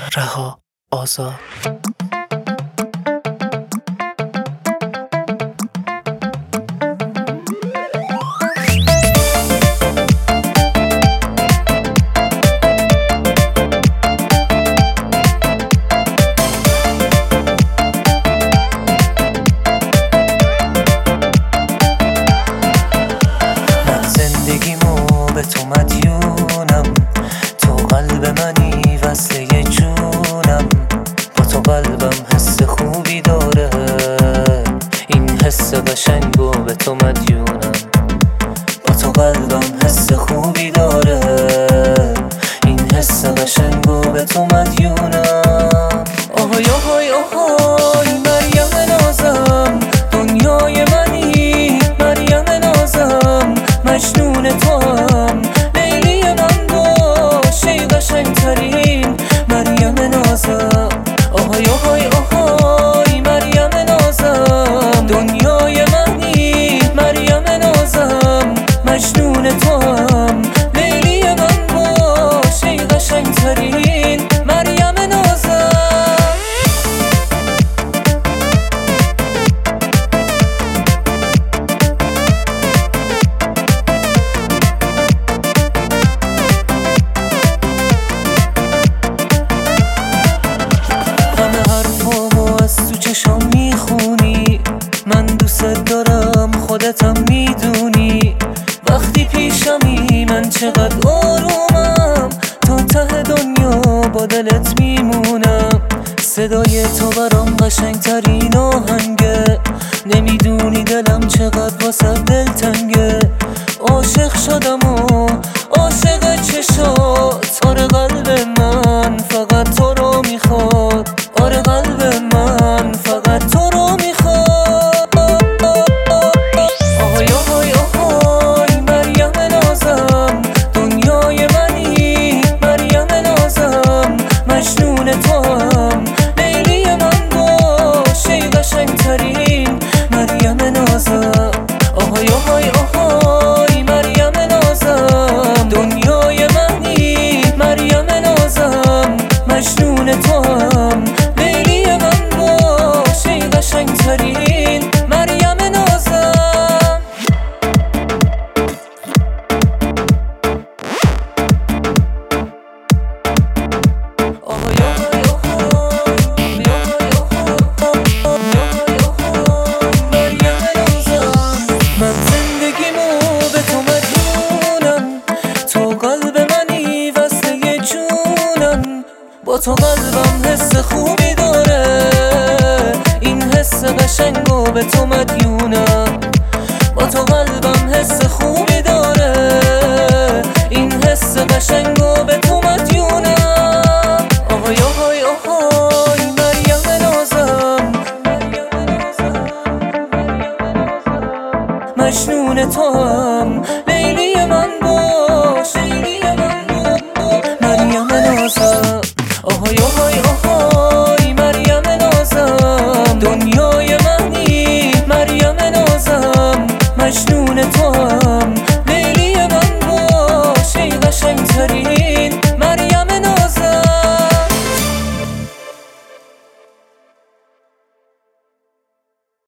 رها آزاد. به تو مدیونم، تو قلب منی وصله جونم، با تو قلبم حس خوبی داره، این حس قشنگو به تو مدیونم، با تو قلبم حس خوبی داره، این حس قشنگو به تو مدیونم. آهای آهای آهای مریم نازم، دنیای منی مریم نازم، مجنون تو هم لیلی من باشی قشنگترین مریم نازم. آهای آهای آهای مریم نازم، دنیای منی مریم نازم، مجنون تو هم لیلی من باشی قشنگترین مریم نازم. چشام میخونی، من دوست دارم خودتم میدونی، وقتی پیشمی من چقدر آرومم، تا ته دنیا با دلت میمونم. صدای تو برام قشنگترین آهنگه، نمیدونی دلم چقدر واسه دلتنگه. عاشق شدم و عاشق چشات، آره قلب من فقط تو رو میخواد، آره قلب من فقط تو رو میخواد. آهای آهای آهای مریم نازم، دنیای منی مریم نازم، مجنون تو هم لیلی من باشی قشنگترین مریم نازم. آهای آهای آهای مریم نازم، دنیای منی مریم نازم، مجنون تو هم لیلی من باشی قشنگترین مریم نازم. آهای آهای آهای مریم نازم، من زندگیمو به تو مدیونم، تو قلب منی وصله جونم، با تو قلبم حس خوبی داره، این حس قشنگو به تو مدیونم، با تو قلبم حس خوبی داره، این حس قشنگو به تو مدیونم. آهای آهای آهای مریم نازم، مجنون تو هم لیلی من باش، مریم نازم. آهای آهای آهای مریم نازم، دنیای منی مریم نازم، مجنون